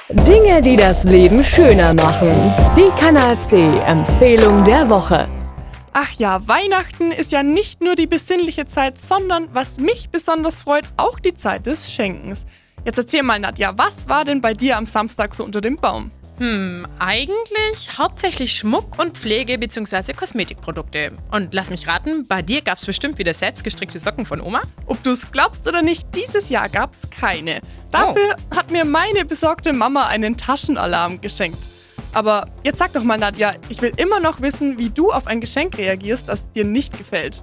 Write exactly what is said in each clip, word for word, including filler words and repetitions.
Dinge, die das Leben schöner machen. Die Kanal C Empfehlung der Woche. Ach ja, Weihnachten ist ja nicht nur die besinnliche Zeit, sondern, was mich besonders freut, auch die Zeit des Schenkens. Jetzt erzähl mal, Nadja, was war denn bei dir am Samstag so unter dem Baum? Hm, eigentlich hauptsächlich Schmuck und Pflege bzw. Kosmetikprodukte. Und lass mich raten, bei dir gab's bestimmt wieder selbstgestrickte Socken von Oma? Ob du es glaubst oder nicht, dieses Jahr gab's keine. Dafür oh. hat mir meine besorgte Mama einen Taschenalarm geschenkt. Aber jetzt sag doch mal, Nadja, ich will immer noch wissen, wie du auf ein Geschenk reagierst, das dir nicht gefällt.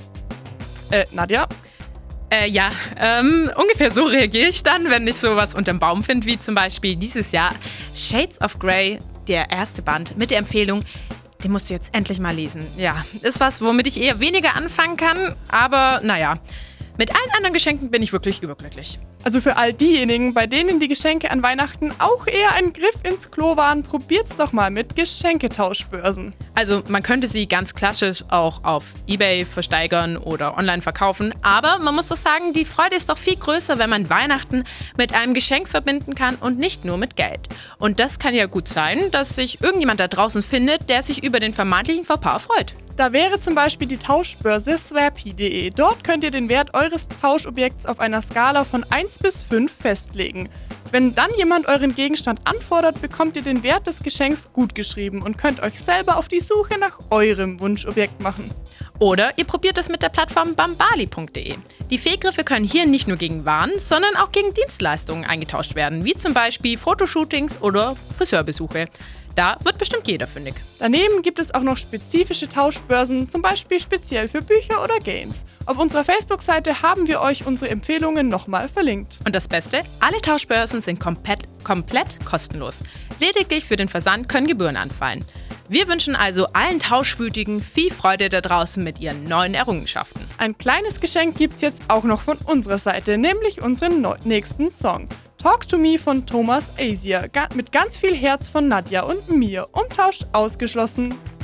Äh, Nadja? Äh, ja, ähm, ungefähr so reagiere ich dann, wenn ich sowas unterm Baum finde, wie zum Beispiel dieses Jahr Shades of Grey, der erste Band mit der Empfehlung, den musst du jetzt endlich mal lesen. Ja, ist was, womit ich eher weniger anfangen kann, aber naja, mit allen anderen Geschenken bin ich wirklich überglücklich. Also für all diejenigen, bei denen die Geschenke an Weihnachten auch eher ein Griff ins Klo waren, probiert's doch mal mit Geschenketauschbörsen. Also man könnte sie ganz klassisch auch auf eBay versteigern oder online verkaufen, aber man muss doch sagen, die Freude ist doch viel größer, wenn man Weihnachten mit einem Geschenk verbinden kann und nicht nur mit Geld. Und das kann ja gut sein, dass sich irgendjemand da draußen findet, der sich über den vermeintlichen Fauxpas freut. Da wäre zum Beispiel die Tauschbörse swappy punkt de. Dort könnt ihr den Wert eures Tauschobjekts auf einer Skala von eins bis fünf festlegen. Wenn dann jemand euren Gegenstand anfordert, bekommt ihr den Wert des Geschenks gutgeschrieben und könnt euch selber auf die Suche nach eurem Wunschobjekt machen. Oder ihr probiert es mit der Plattform bambali punkt de. Die Fehlgriffe können hier nicht nur gegen Waren, sondern auch gegen Dienstleistungen eingetauscht werden, wie zum Beispiel Fotoshootings oder Friseurbesuche. Da wird bestimmt jeder fündig. Daneben gibt es auch noch spezifische Tauschbörsen, zum Beispiel speziell für Bücher oder Games. Auf unserer Facebook-Seite haben wir euch unsere Empfehlungen nochmal verlinkt. Und das Beste, alle Tauschbörsen sind komplett, komplett kostenlos. Lediglich für den Versand können Gebühren anfallen. Wir wünschen also allen Tauschwütigen viel Freude da draußen mit ihren neuen Errungenschaften. Ein kleines Geschenk gibt's jetzt auch noch von unserer Seite, nämlich unseren neu- nächsten Song. Talk to Me von Thomas Azier, ga- mit ganz viel Herz von Nadja und mir. Umtausch ausgeschlossen.